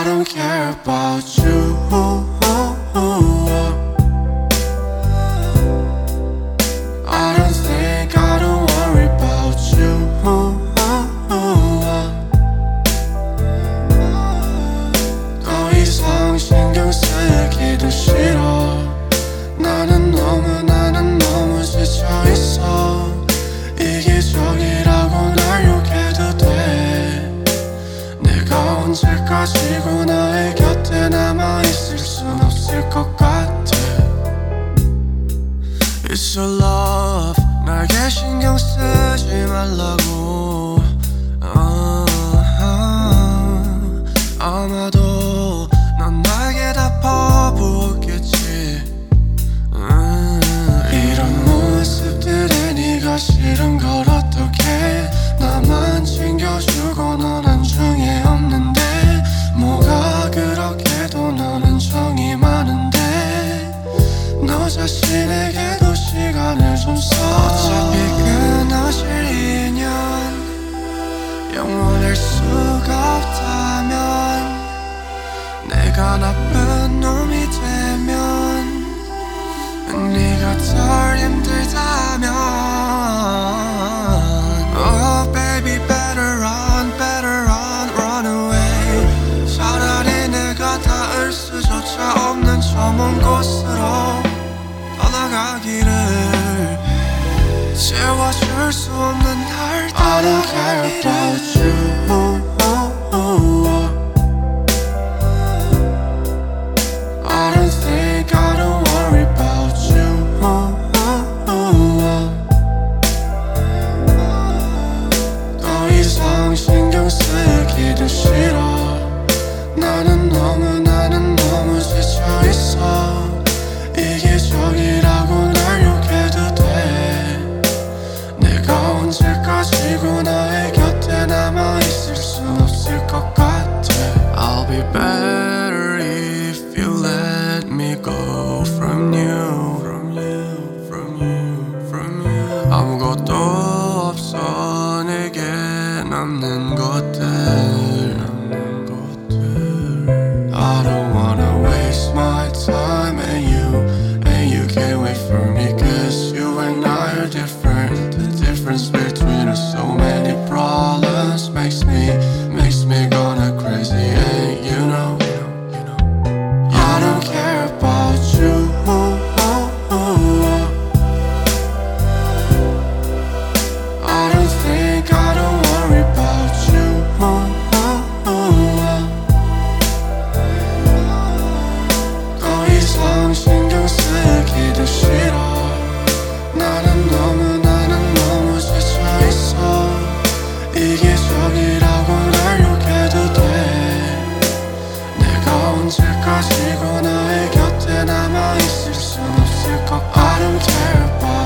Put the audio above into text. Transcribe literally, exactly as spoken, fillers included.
don't care about you. I don't think I don't worry about you. 더 이상 신경 쓰기도 싫어. 나는 너무 나는 너무 지쳐있어. 이기적이라고 날 욕해도 돼. 내가 언제까지고 너의 곁에 남아있을 순 없을 것 같아. It's your love. 나에게 신경 쓰지 말라고. uh, uh, 아마도 넌 나에게 다 퍼부었겠지. uh, 이런 모습들에 네가 싫은 걸 어떡해. 나만 챙겨주고 넌 안중에 없는데. 뭐가 그렇게도 너는 정이 많은데. 너 자신에게도 시간을 좀 써. 어차피 끊어질 인연 영원할 수가 없다면, 내가 나쁜 놈이 되면, 네가 덜 힘들다면, Oh baby better run, better run, run away. 차라리 내가 닿을 수조차 없는 저 먼 곳으로 떠나가기를. 채워줄 수 없는 날 I don't care about you. I don't think I don't worry about you. 더 이상 신경 쓰기도 싫어. 나는 너무 나는 너무 지쳐있어. 이기적이라고 날 욕해도 돼. 내가 언제까지고 너의 곁에 남아있을 순 없을 것 같아. I'll be better if you let me go from you, from you, from you, from you. 아무것도 없어 내게 남는 것들, 남는 것들. I don't wanna waste my time and you, and you can't wait for me, cause you and I are different. The difference between us, so many problems, makes me, makes me gonna crazy. And you know, you know, I don't care about you. I don't think I don't worry about you. 더 이상 신경 쓰기도 싫어. 나는 너무 나는 너무 지쳐있어. 이기적이라고 날 욕해도 돼. 내가 언제까지고 너의 곁에 남아있을 순 없을 것 같아. I don't care about